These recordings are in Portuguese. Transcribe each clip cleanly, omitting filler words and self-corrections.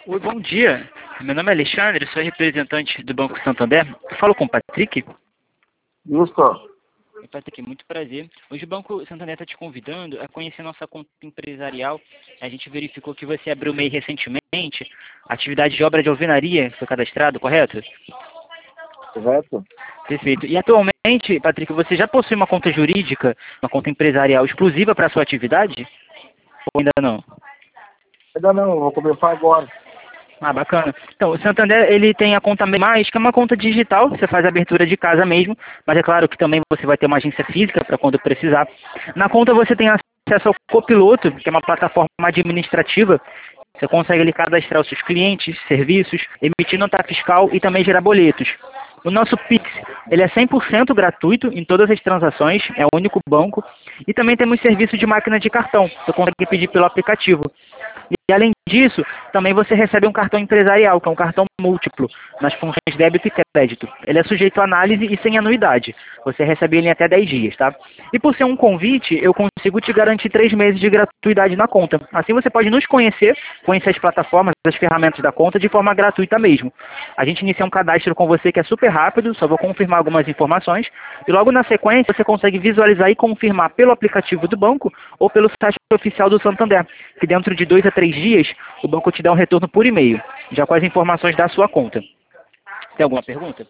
Oi, bom dia. Meu nome é Alexandre, sou representante do Banco Santander. Falo com o Patrick. Isso. Oi, Patrick, muito prazer. Hoje o Banco Santander está te convidando a conhecer nossa conta empresarial. A gente verificou que você abriu MEI recentemente. Atividade de obra de alvenaria foi cadastrado, correto? Correto? Perfeito. E atualmente, Patrick, você já possui uma conta jurídica, uma conta empresarial exclusiva para a sua atividade? Ou ainda não? Ainda não, vou começar agora. Ah, bacana. Então, o Santander, ele tem a conta Mais, que é uma conta digital, você faz a abertura de casa mesmo, mas é claro que também você vai ter uma agência física para quando precisar. Na conta você tem acesso ao Copiloto, que é uma plataforma administrativa. Você consegue ali cadastrar os seus clientes, serviços, emitir nota fiscal e também gerar boletos. O nosso Pix, ele é 100% gratuito em todas as transações, é o único banco. E também temos serviço de máquina de cartão, você consegue pedir pelo aplicativo. E além disso, também você recebe um cartão empresarial, que é um cartão múltiplo, nas funções débito e crédito. Ele é sujeito a análise e sem anuidade. Você recebe ele em até 10 dias, tá? E por ser um convite, eu consigo te garantir 3 meses de gratuidade na conta. Assim você pode nos conhecer as plataformas, as ferramentas da conta de forma gratuita mesmo. A gente inicia um cadastro com você que é super rápido, só vou confirmar algumas informações. E logo na sequência você consegue visualizar e confirmar pelo aplicativo do banco ou pelo site oficial do Santander, que dentro de 2 a 3 dias o banco te dá um retorno por e-mail, já com as informações da sua conta. Tem alguma pergunta?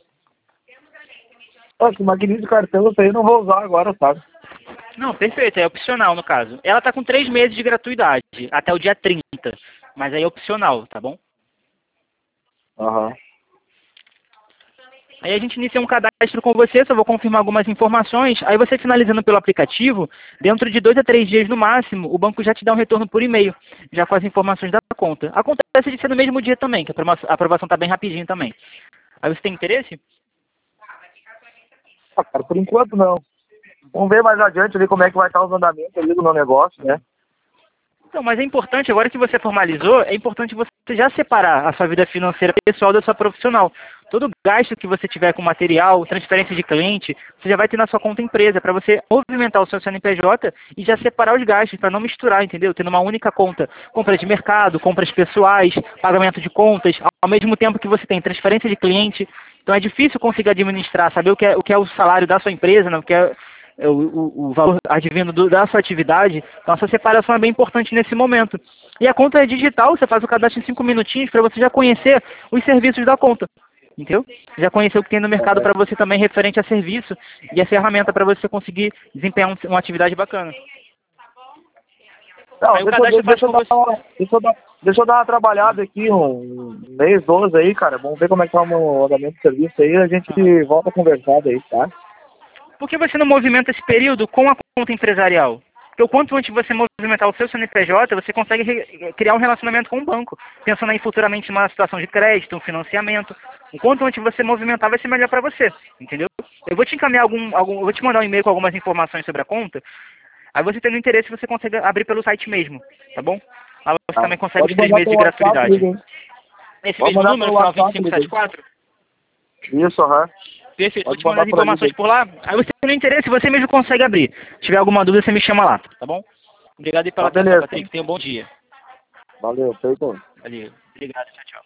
Esse maquininha de cartão, isso aí eu não vou usar agora, sabe? Não, perfeito, é opcional no caso. Ela está com 3 meses de gratuidade, até o dia 30, mas aí é opcional, tá bom? Aham. Aí a gente inicia um cadastro com você, só vou confirmar algumas informações. Aí você finalizando pelo aplicativo, dentro de 2 a 3 dias no máximo, o banco já te dá um retorno por e-mail, já com as informações da conta. Acontece de ser no mesmo dia também, que a aprovação está bem rapidinho também. Aí você tem interesse? Ah, cara, por enquanto não. Vamos ver mais adiante ali como é que vai estar os andamentos ali do meu negócio, né? Então, mas é importante, agora que você formalizou, é importante você já separar a sua vida financeira pessoal da sua profissional. Todo gasto que você tiver com material, transferência de cliente, você já vai ter na sua conta empresa, para você movimentar o seu CNPJ e já separar os gastos, para não misturar, entendeu? Tendo uma única conta, compras de mercado, compras pessoais, pagamento de contas, ao mesmo tempo que você tem transferência de cliente. Então é difícil conseguir administrar, saber o que é o salário da sua empresa, né? O que é o valor advindo da sua atividade. Então essa separação é bem importante nesse momento. E a conta é digital, você faz o cadastro em 5 minutinhos para você já conhecer os serviços da conta. Entendeu? Já conhecer o que tem no mercado para você também referente a serviço e a ferramenta para você conseguir desempenhar uma atividade bacana. Não, Aí o cadastro faz com você. deixa eu dar uma trabalhada aqui, um mês, 12 aí, cara. Vamos ver como é que tá o andamento do serviço aí, a gente volta a conversar daí, tá? Por que você não movimenta esse período com a conta empresarial? Porque o quanto antes você movimentar o seu CNPJ, você consegue criar um relacionamento com o banco, pensando aí futuramente numa situação de crédito, um financiamento. O quanto antes você movimentar vai ser melhor para você, entendeu? Eu vou te encaminhar eu vou te mandar um e-mail com algumas informações sobre a conta. Aí você tendo interesse, você consegue abrir pelo site mesmo, tá bom? Aí você também consegue Pode os 3 mandar meses de pelo WhatsApp, gratuidade. hein? Esse Pode mesmo mandar número, pelo final WhatsApp, 2574? Isso, aham. Perfeito, vou Pode te mandar mandar as por aí, informações por lá. Aí você tendo interesse, você mesmo consegue abrir. Se tiver alguma dúvida, você me chama lá, tá bom? Obrigado aí pela Tá, atenção, beleza. Patrick. Tenha um bom dia. Valeu, feito. Valeu. Obrigado, tchau, tchau.